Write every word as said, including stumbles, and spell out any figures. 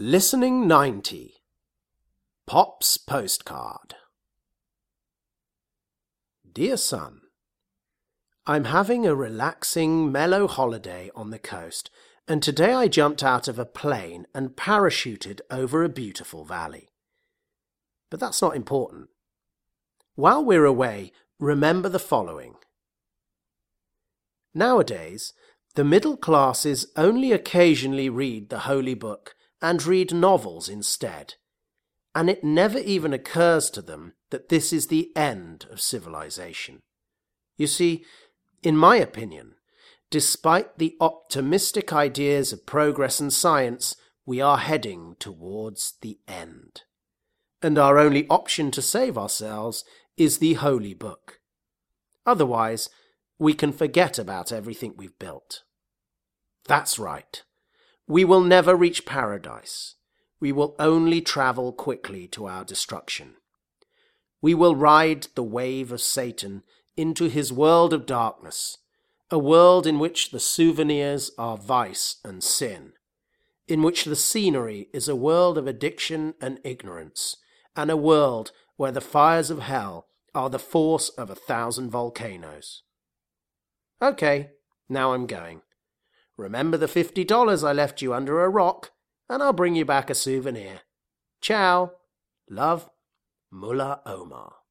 Listening ninety. Pop's Postcard. Dear son, I'm having a relaxing, mellow holiday on the coast, and today I jumped out of a plane and parachuted over a beautiful valley. But that's not important. While we're away, remember the following. Nowadays, the middle classes only occasionally read the Holy Book and read novels instead, and it never even occurs to them that this is the end of civilization. You see, in my opinion, despite the optimistic ideas of progress and science, we are heading towards the end. And our only option to save ourselves is the Holy Book. Otherwise, we can forget about everything we've built. That's right. We will never reach paradise. We will only travel quickly to our destruction. We will ride the wave of Satan into his world of darkness, a world in which the souvenirs are vice and sin, in which the scenery is a world of addiction and ignorance, and a world where the fires of hell are the force of a thousand volcanoes. Okay, now I'm going. Remember the fifty dollars I left you under a rock, and I'll bring you back a souvenir. Ciao. Love, Mullah Omar.